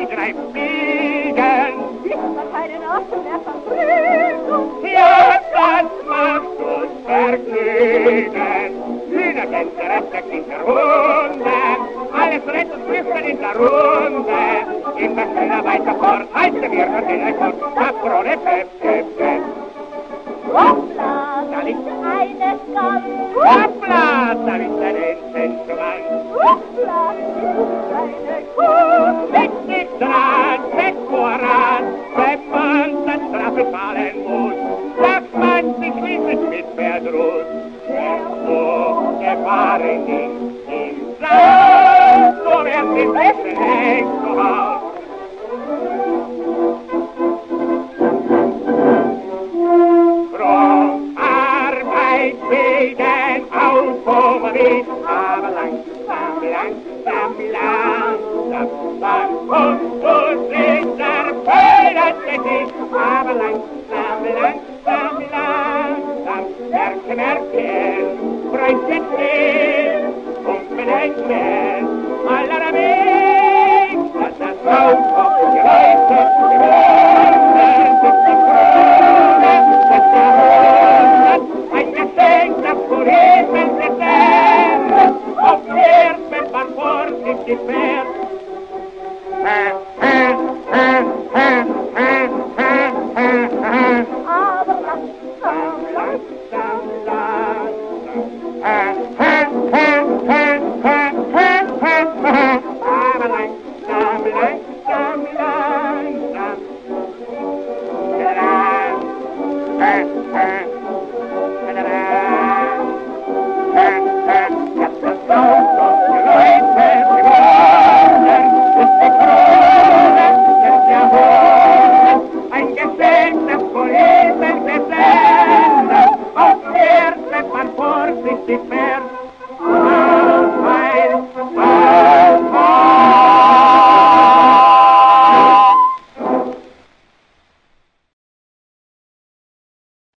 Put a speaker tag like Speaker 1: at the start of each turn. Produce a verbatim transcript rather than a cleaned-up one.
Speaker 1: die drei Fliegen.
Speaker 2: Ist doch keine Nacht mehr Vergnügen.
Speaker 1: Ja, das macht uns Vergnügen. Hühner, Gänse, Reste, Kinder, Hunde. Alles rettet und flüstert in der Runde. Immer schneller weiter fort, halten wir nur den Rekord. Patrone, Pep, Pep, Pep.
Speaker 2: Hoppla,
Speaker 1: Da liegt
Speaker 2: eine Skam.
Speaker 1: Hoppla, da liegt ein Entenschwein.
Speaker 2: Hoppla, ist eine Kuh.
Speaker 1: Mit nicht dran, mit voran, wenn man das Strafe fallen muss, sagt man sich schließlich mit Verdruss. Der Ungefahren nicht im Saal, so wird es Essen nicht zu Haus. From Arbeit wegen Automobil, aber langsam, langsam, langsam, langsam, und so sind der Feuerzettel, aber langsam, langsam, langsam, merke, merke, Freundchen,